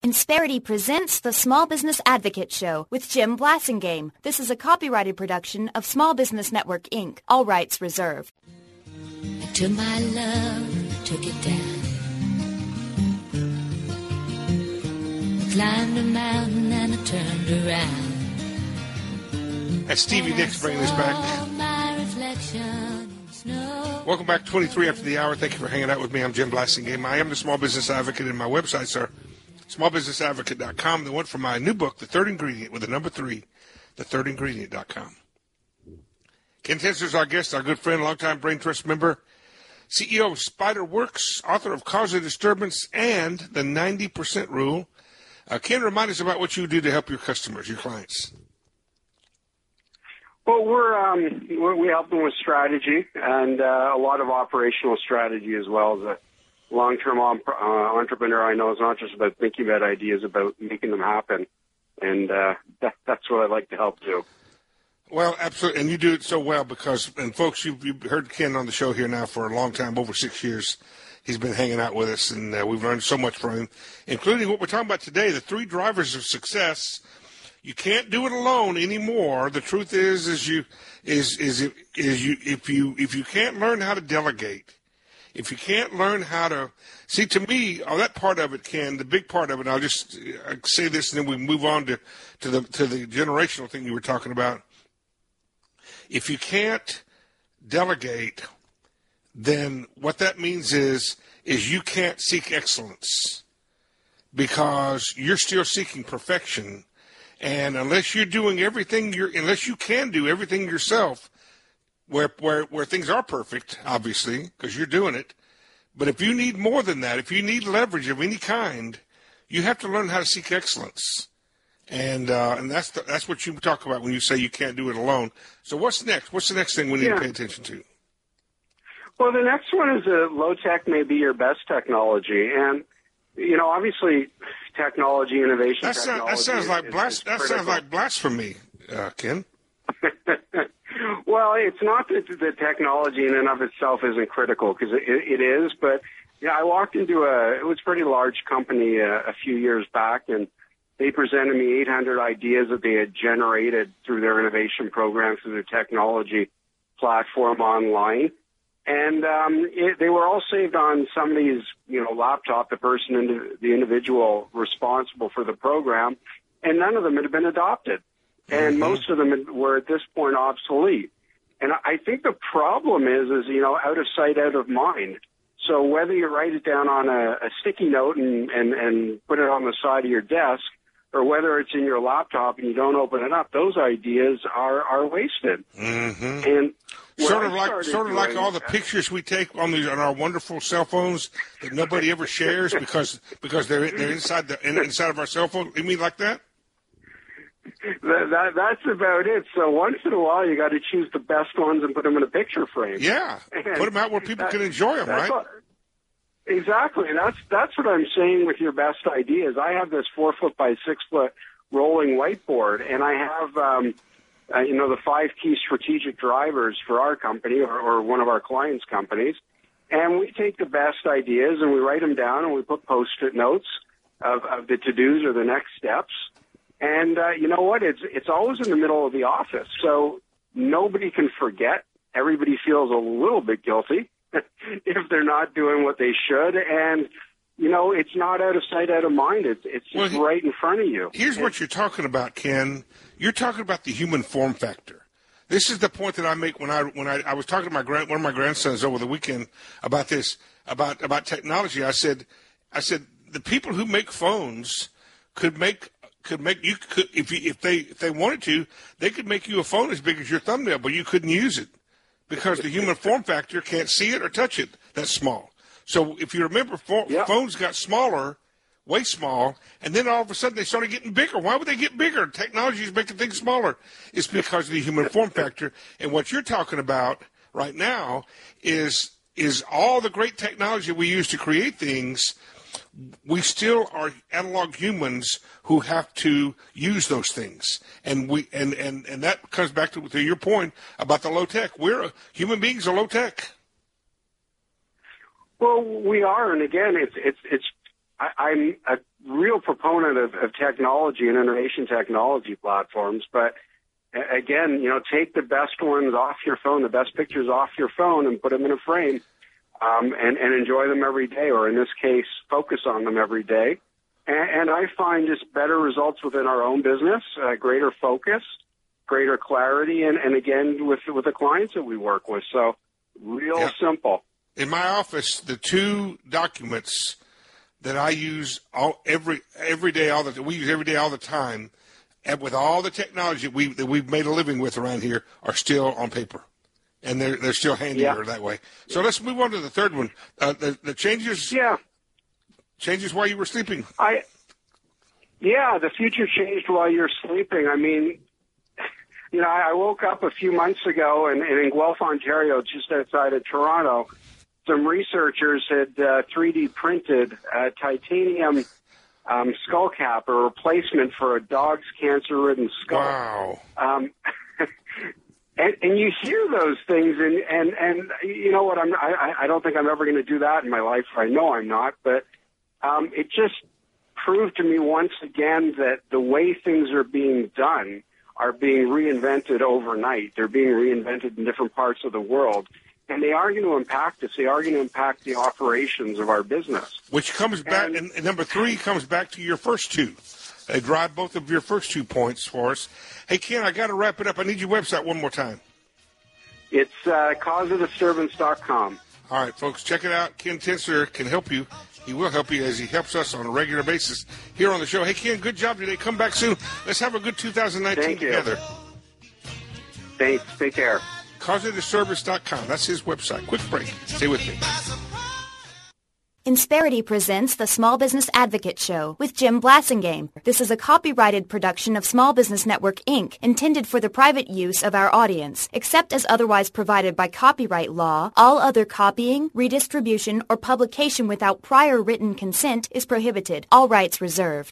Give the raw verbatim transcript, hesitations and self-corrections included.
Insperity presents the Small Business Advocate Show with Jim Blasingame. This is a copyrighted production of Small Business Network, Incorporated. All rights reserved. To my love, took it down. Climbed a mountain and I turned around. That's Stevie Nicks bringing us back. Welcome back, twenty-three after the hour. Thank you for hanging out with me. I'm Jim Blasingame. I am the Small Business Advocate, and my websites are small business advocate dot com. The one from my new book, The Third Ingredient, with the number three, the third ingredient dot com. Ken Tensor is our guest, our good friend, longtime Brain Trust member, C E O of SpiderWorks, author of Cause of Disturbance and the ninety percent Rule. Uh, Ken, remind us about what you do to help your customers, your clients. Well, we're, um, we're we help them with strategy and uh, a lot of operational strategy as well. As a long-term op- uh, entrepreneur, I know it's not just about thinking about ideas, about making them happen, and uh, that, that's what I like to help do. Well, absolutely, and you do it so well because, and folks, you've, you've heard Ken on the show here now for a long time, over six years. He's been hanging out with us, and uh, we've learned so much from him, including what we're talking about today, the three drivers of success. You can't do it alone anymore. The truth is, is you, is is is you if you if you can't learn how to delegate, if you can't learn how to see, to me, oh, that part of it, Ken, the big part of it. I'll just I'll say this, and then we move on to to the to the generational thing you were talking about. If you can't delegate, then what that means is is you can't seek excellence because you're still seeking perfection. And unless you're doing everything, you're unless you can do everything yourself, where where where things are perfect, obviously, because you're doing it. But if you need more than that, if you need leverage of any kind, you have to learn how to seek excellence. And uh, and that's the, that's what you talk about when you say you can't do it alone. So what's next? What's the next thing we need yeah. to pay attention to? Well, the next one is uh, low tech may be your best technology, and you know, obviously, technology, innovation. That, sound, that sounds like is, blas- is That sounds like blasphemy, uh, Ken. Well, it's not that the technology in and of itself isn't critical, because it, it is. But yeah, I walked into a it was a pretty large company uh, a few years back, and they presented me eight hundred ideas that they had generated through their innovation program, through their technology platform online. And um, it, they were all saved on somebody's, you know, laptop, the person, in the individual responsible for the program, and none of them had been adopted. And mm-hmm. most of them were at this point obsolete. And I think the problem is, is, you know, out of sight, out of mind. So whether you write it down on a, a sticky note and, and, and put it on the side of your desk, or whether it's in your laptop and you don't open it up, those ideas are, are wasted. Mm-hmm. And Sort of like, sort of like all the pictures we take on, the, on our wonderful cell phones that nobody ever shares because because they're they're inside the inside of our cell phone. You mean like that? That, that that's about it. So once in a while, you got to choose the best ones and put them in a picture frame. Yeah, and put them out where people that, can enjoy them, right? What, exactly, and that's that's what I'm saying with your best ideas. I have this four foot by six foot rolling whiteboard, and I have. Um, Uh, you know, the five key strategic drivers for our company or, or one of our clients' companies. And we take the best ideas and we write them down and we put Post-it notes of, of the to-dos or the next steps. And uh, you know what? It's it's always in the middle of the office. So nobody can forget. Everybody feels a little bit guilty if they're not doing what they should. And, you know, it's not out of sight, out of mind. It's, it's just well, right in front of you. Here's and, what you're talking about, Ken. You're talking about the human form factor. This is the point that I make when I when I, I was talking to my grand, one of my grandsons over the weekend about this about about technology. I said, I said the people who make phones could make could make you could if you, if they if they wanted to, they could make you a phone as big as your thumbnail, but you couldn't use it because the human form factor can't see it or touch it. That's small. So if you remember, pho- yep. phones got smaller. Way small, and then all of a sudden they started getting bigger. Why would they get bigger? Technology is making things smaller. It's because of the human form factor. And what you're talking about right now is is all the great technology we use to create things. We still are analog humans who have to use those things, and we and and, and that comes back to, to your point about the low tech. We're human beings are low tech. Well, we are, and again, it's it's it's. I, I'm a real proponent of, of technology and innovation technology platforms, but again, you know, take the best ones off your phone, the best pictures off your phone, and put them in a frame, um, and, and enjoy them every day, or in this case, focus on them every day. And, and I find just better results within our own business, uh, greater focus, greater clarity, and, and again, with with the clients that we work with. So, real yeah. simple. In my office, the two documents that I use all every every day, all the we use every day, all the time. And with all the technology we, that we've made a living with around here, are still on paper, and they're they're still handier yeah. that way. So let's move on to the third one. Uh, the the changes. Yeah. Changes while you were sleeping. I. Yeah, the future changed while you're sleeping. I mean, you know, I woke up a few months ago, and, and in Guelph, Ontario, just outside of Toronto, some researchers had uh, three D printed uh, titanium. Um, skull cap, a replacement for a dog's cancer-ridden skull. Wow. Um, and, and you hear those things, and, and, and you know what? I'm, I, I don't think I'm ever going to do that in my life. I know I'm not, but um, it just proved to me once again that the way things are being done are being reinvented overnight. They're being reinvented in different parts of the world. And they are going to impact us. They are going to impact the operations of our business. Which comes back, and, and number three comes back to your first two. They drive both of your first two points for us. Hey, Ken, I got to wrap it up. I need your website one more time. It's uh, cause of disturbance dot com. All right, folks, check it out. Ken Tinsley can help you. He will help you as he helps us on a regular basis here on the show. Hey, Ken, good job today. Come back soon. Let's have a good two thousand nineteen Thank you. together. Thanks. Take care. cause of disturbance dot com. That's his website. Quick break. Stay with me. Insperity presents the Small Business Advocate Show with Jim Blasingame. This is a copyrighted production of Small Business Network, Incorporated, intended for the private use of our audience. Except as otherwise provided by copyright law, all other copying, redistribution, or publication without prior written consent is prohibited. All rights reserved.